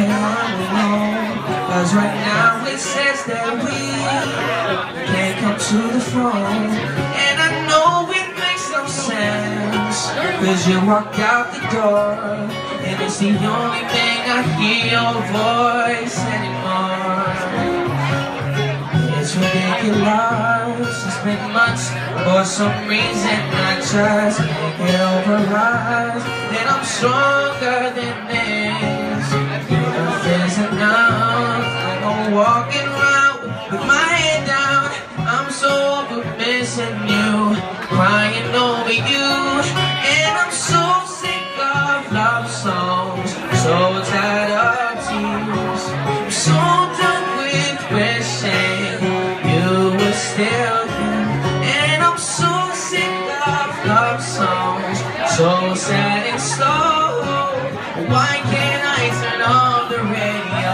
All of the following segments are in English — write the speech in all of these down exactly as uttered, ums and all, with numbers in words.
when I'm alone. Cause right now it says that we can't come to the phone. And I know it makes no sense, cause you walk out the door, and it's the only thing I hear your voice anymore. It's ridiculous, it's been months, for some reason I just can't get over us. And I'm stronger than this, enough is enough. I'm walking around with my head down, I'm so over missing you, crying over you. And I'm so sick of love songs, so tired of tears, I'm so done with wishing you were still here. And I'm so sick of love songs, so sad and slow. Why can't I turn off the radio?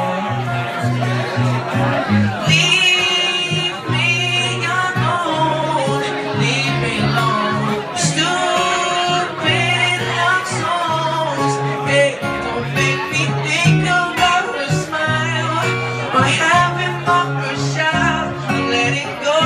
Leave me alone, leave me alone. Stupid love songs, hey, don't make me think about a smile, or having my first child, let it go.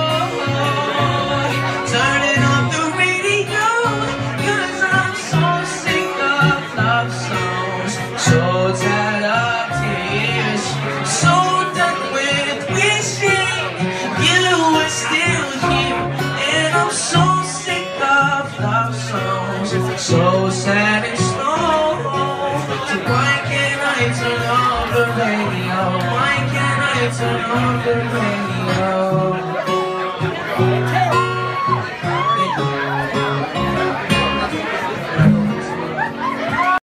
Turning off the radio, cause I'm so sick of love songs, so tired of tears, so done with wishing you were still here. And I'm so sick of love songs, so sad and slow. So why can't I turn off the radio? Why can't I turn off the radio?